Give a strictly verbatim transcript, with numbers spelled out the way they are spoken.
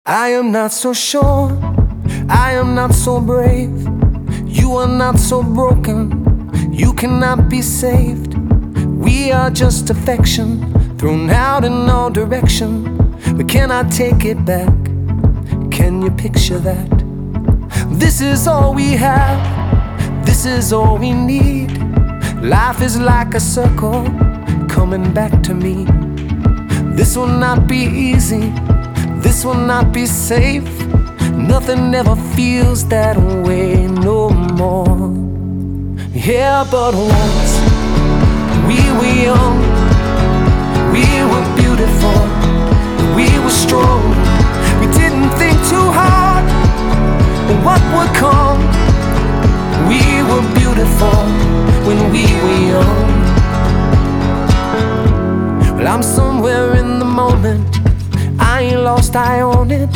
I am not so sure, I am not so brave. You are not so broken, you cannot be saved. We are just affection, thrown out in all direction. But can I take it back? Can you picture that? This is all we have, this is all we need. Life is like a circle, coming back to me. This will not be easy, this will not be safe. Nothing ever feels that way no more. Yeah, but once we were young, we were beautiful, we were strong. We didn't think too hard what would come. We were beautiful when we were young. Well, I'm somewhere in the moment, I ain't lost, I own it.